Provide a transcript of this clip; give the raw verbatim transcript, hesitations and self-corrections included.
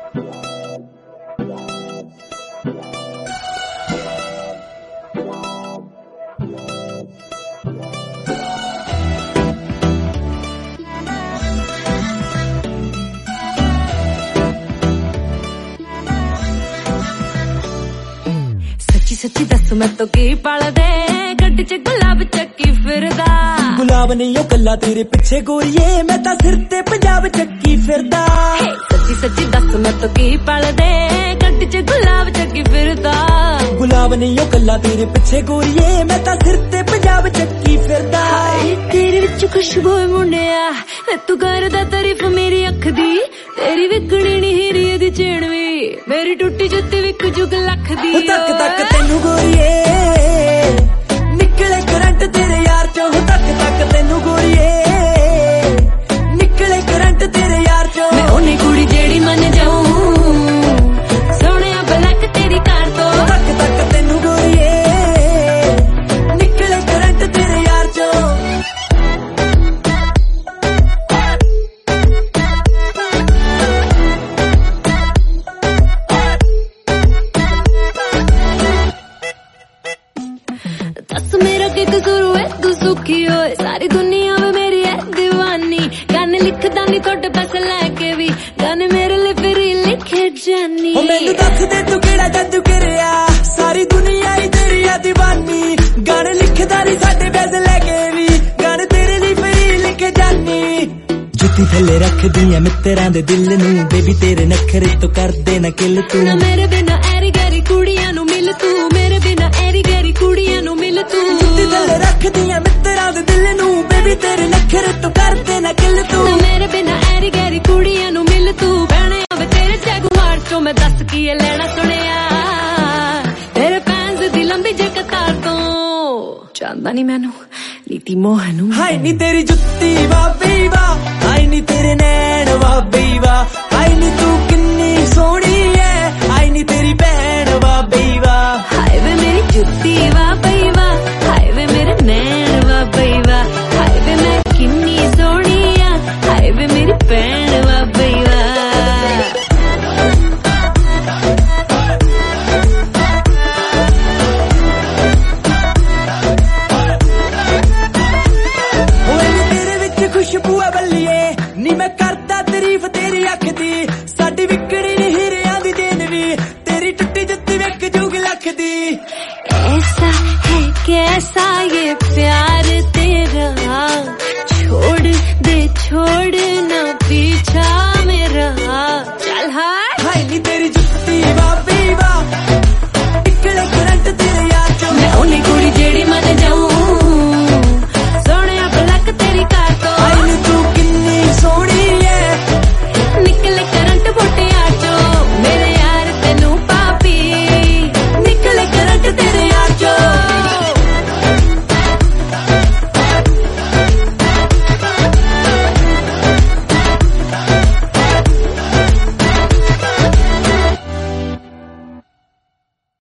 सच्ची दस मैं तो की पाल दे गड्डी च गुलाब चक्की फिरदा गुलाब नहीं ओ कल्ला तेरे पिछे गोरिए मैं तां सिर ते पंजाब चक्की फिरदा सच्ची सच्ची दस मैं तो की पाल दे गड्डी च गुलाब चक्की फिरदा गुलाब नहीं ओ कल्ला तेरे पिछे गोरिए मैं तां सिर ते पंजाब चक्की फिरदा तेरे विच खुशबू मुंडिया तू करदा तारीफ मेरी अख दी तेरी विकणी नी हीरी दी चैन वी मेरी टुटी जुत्ती विक जुग लख दी तक तक तेनू गोरिए निकले करंट तेरे यार चो तक तक तेनू गोरिए निकले करंट तेरे यार चो मैं ओनी कुड़ी जेड़ी मन जाऊं सोने ब्लैक तेरी कार तो तक तक तेनू गोरिए निकले करंट तेरे यार चो दस मेरा की कसूर है तू सुखी होए सारी दुनिया में मेरी है दीवानी गाने लिखदा नहीं थोड़े पैसे लेके भी गाने मेरे लिए फिर लिखे जानी ओ मैनू दस दे तू केड़ा जादू करिया सारी दुनिया ही तेरी है दीवानी गाने लिखदा नहीं साडे पैसे लेके भी गाने तेरे लिए फिर लिखे जानी जुत्ती थल्ले रख दियां मित्तरां दे दिल नू बेबी तेरे नखरे तो कर दे ना किल तू ना मेरे बिना ऐरी गैरी कुड़ियां नू मिल तू मेरे बिना ऐरी गैरी कुड़ियां नू मिल तू जुत्ती थल्ले रख दियां मित्तरां दे दिल नू बेबी तेरे नखरे तो कर दे ना किल तू ना मेरे बिना ऐरी गैरी कुड़ियां नू मिल तू बहने आवे तेरे जगुआर चो मैं दस की लेना सुनिया तेरे फैंस दी लंबी जे कतार तो चांदा नहीं मैनू नीति मोहनू हाय नी तेरी जुत्ती वा बेवा हाय नी तेरे नैन वा बेवा हाय नी तू किन्नी सोहनी है हाय नी तेरी भैन वा बेवा हाय वे मेरी जुत्ती वा बेवा हाय वे मेरे नैन वा बेवा हाय वे मैं किन्नी सोहनी है हाय वे मेरी भैन वा बेवा खुशबू बल्लिए नी मैं करदा तारीफ तेरी अख दी साडी विकड़ी नी हीरियां दी देन वी तेरी टुटी जुत्ती विक जुग लख दी ऐसा है कैसा ये प्यार तेरा छोड़ दे छोड़ ना पीछा मेरा चल हाय हाय नी तेरी